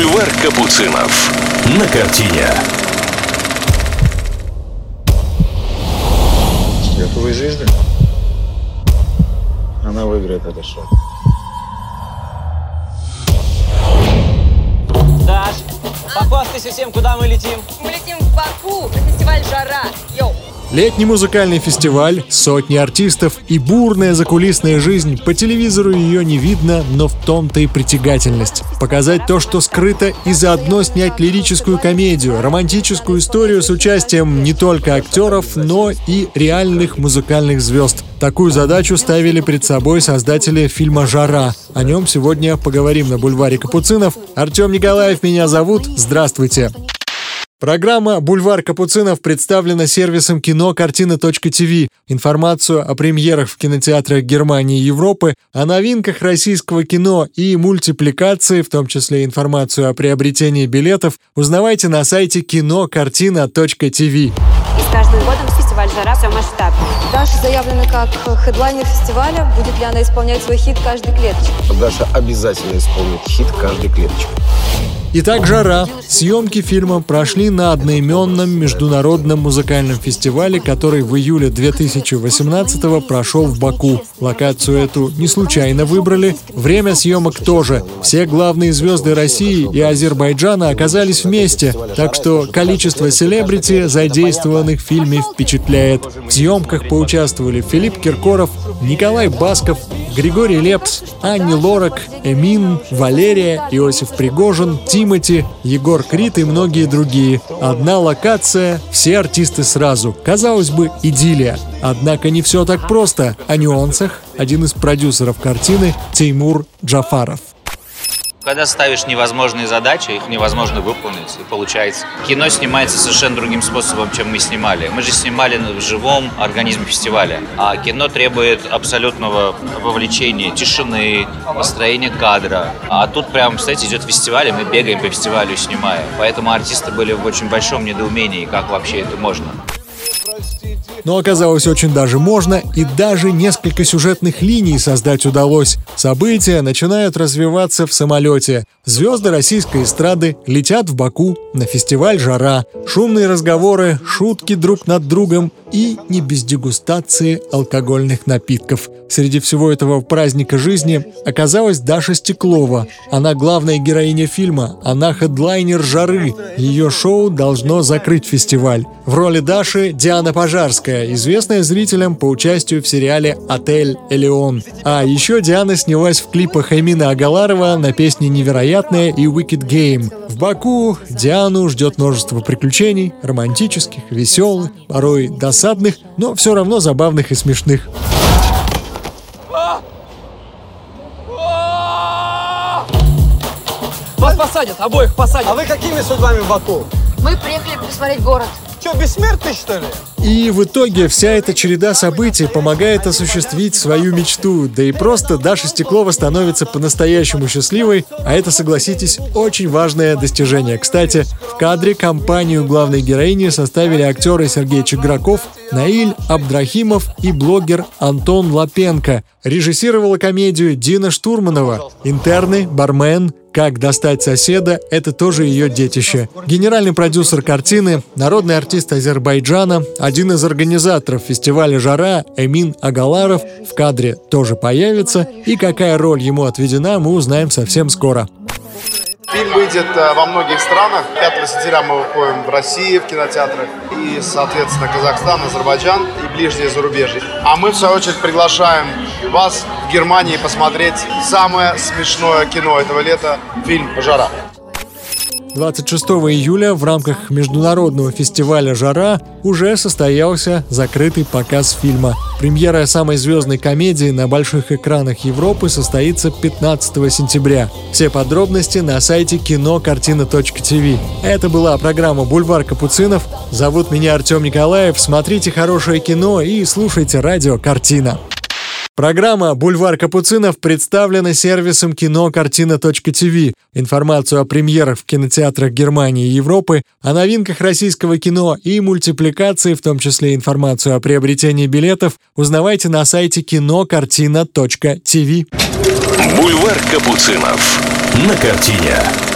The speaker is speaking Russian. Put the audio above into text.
Бульвар Капуцинов. На картине. Готовы жизни? Она выиграет это шоу. Даш, похвастайся всем, куда мы летим. Мы летим в Баку на фестиваль «Жара». Йоу! Летний музыкальный фестиваль, сотни артистов и бурная закулисная жизнь. По телевизору ее не видно, но в том-то и притягательность. Показать то, что скрыто, и заодно снять лирическую комедию, романтическую историю с участием не только актеров, но и реальных музыкальных звезд. Такую задачу ставили перед собой создатели фильма «Жара». О нем сегодня поговорим на бульваре Капуцинов. Артем Николаев меня зовут. Здравствуйте. Программа «Бульвар Капуцинов» представлена сервисом кинокартина.тв. Информацию о премьерах в кинотеатрах Германии и Европы, о новинках российского кино и мультипликации, в том числе информацию о приобретении билетов, узнавайте на сайте кинокартина.тв. И с каждым годом фестиваль «Жара» все масштабнее. Даша заявлена как хедлайнер фестиваля. Будет ли она исполнять свой хит «Каждой клеточкой»? Даша обязательно исполнит хит «Каждой клеточкой». Итак, «Жара». Съемки фильма прошли на одноименном международном музыкальном фестивале, который в июле 2018-го прошел в Баку. Локацию эту не случайно выбрали. Время съемок тоже. Все главные звезды России и Азербайджана оказались вместе, так что количество селебрити, задействованных в фильме, впечатляет. В съемках поучаствовали Филипп Киркоров, Николай Басков, Григорий Лепс, Ани Лорак, Эмин, Валерия, Иосиф Пригожин, Тимати, Егор Крид и многие другие. Одна локация, все артисты сразу. Казалось бы, идиллия. Однако не все так просто. О нюансах один из продюсеров картины Теймур Джафаров. Когда ставишь невозможные задачи, их невозможно выполнить, и получается. Кино снимается совершенно другим способом, чем мы снимали. Мы же снимали в живом организме фестиваля, а кино требует абсолютного вовлечения, тишины, построения кадра. А тут прям, кстати, идет фестиваль, и мы бегаем по фестивалю, снимаем. Поэтому артисты были в очень большом недоумении, как вообще это можно. Но оказалось, очень даже можно, и даже несколько сюжетных линий создать удалось. События начинают развиваться в самолете. Звезды российской эстрады летят в Баку на фестиваль «Жара». Шумные разговоры, шутки друг над другом и не без дегустации алкогольных напитков. Среди всего этого праздника жизни оказалась Даша Стеклова. Она главная героиня фильма, она хедлайнер «Жары». Ее шоу должно закрыть фестиваль. В роли Даши Диана Пожарская, известная зрителям по участию в сериале «Отель Элеон». А еще Диана снялась в клипах Эмина Агаларова на песни «Невероятная» и «Wicked Game». В Баку Диану ждет множество приключений, романтических, веселых, порой досадных, но все равно забавных и смешных. Вас посадят, обоих посадят. А вы какими судьбами в Баку? Мы приехали посмотреть город. Че, бессмертный, что ли? И в итоге вся эта череда событий помогает осуществить свою мечту. Да и просто Даша Стеклова становится по-настоящему счастливой, а это, согласитесь, очень важное достижение. Кстати, в кадре компанию главной героини составили актеры Сергей Чиграков, Наиль Абдрахимов и блогер Антон Лапенко. Режиссировала комедию Дина Штурманова. Интерны, бармен, «Как достать соседа» — это тоже ее детище. Генеральный продюсер картины, народный артист Азербайджана, один из организаторов фестиваля «Жара» Эмин Агаларов в кадре тоже появится. И какая роль ему отведена, мы узнаем совсем скоро. Фильм выйдет во многих странах. 5 сентября мы выходим в России в кинотеатрах. И, соответственно, Казахстан, Азербайджан и ближнее зарубежье. А мы, в свою очередь, приглашаем вас в Германии посмотреть самое смешное кино этого лета – фильм «Жара». 26 июля в рамках международного фестиваля «Жара» уже состоялся закрытый показ фильма. Премьера самой звездной комедии на больших экранах Европы состоится 15 сентября. Все подробности на сайте кинокартина.тв. Это была программа «Бульвар Капуцинов». Зовут меня Артем Николаев. Смотрите хорошее кино и слушайте радио «Картина». Программа «Бульвар Капуцинов» представлена сервисом кинокартина.тв. Информацию о премьерах в кинотеатрах Германии и Европы, о новинках российского кино и мультипликации, в том числе информацию о приобретении билетов, узнавайте на сайте кинокартина.тв. Бульвар Капуцинов. На картине.